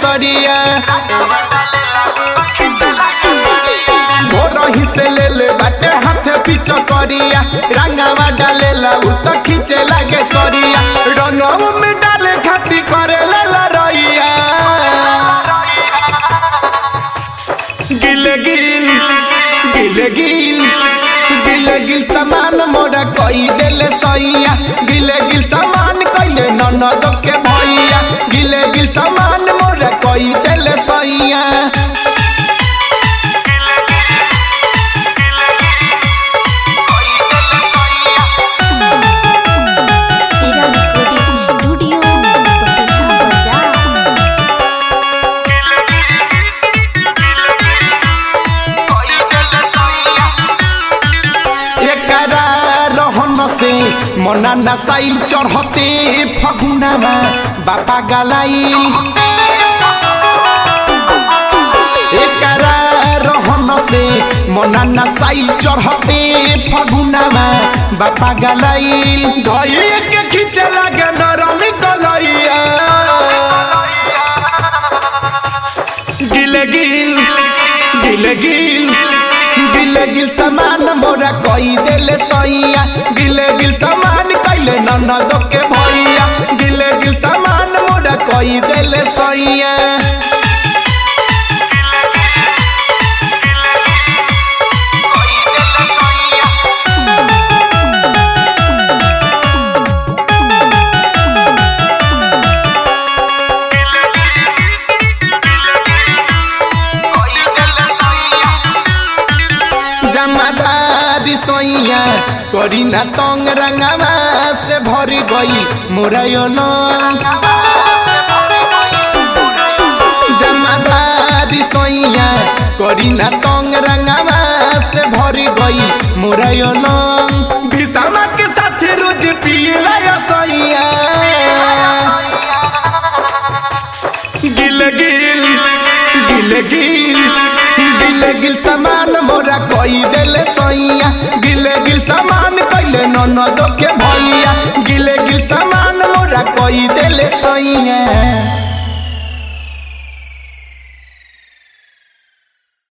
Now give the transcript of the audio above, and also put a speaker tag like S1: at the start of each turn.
S1: सरिया रही से ले ले बाटे हाथ पीछो करिया रंगवा डाले उ तो खींचे लागे सरिया रंगवा में डाले खाती करे लड़ैया गिले गिल गिले गिल गिले गिल सामान मोरा कोई देले सैया गिले गिल सामान कइले ननद के भैया गिले गिल सामान मोरा कोई देले सैया मना नसाइल चढ़ते फगुनामा बापा गलाइल एकरा रहन से मना नसाइल चढ़ते फगुनामा बापा गलाइल धई के खींचे लागे नरम कलैया गिले गिल गिले गिल गिले गिल सामान मोरा कोई देले सैया गिले गिल सामान कइले ननद के भैया गिले गिल सामान मोरा कोई देले सैया सैया करी ना तंग रंगवा से भर गई मोरायन जमादारी सैया करी ना तंग रंगवा से भर गई मोरायन भीषमा के साथ रोज पियला सैया गिले गिल गिले गिल गिले गिल सामान मोरा कोई देले सैया गिले गिल सामान कइले ननद के भैया गिले गिल सामान मोरा कोई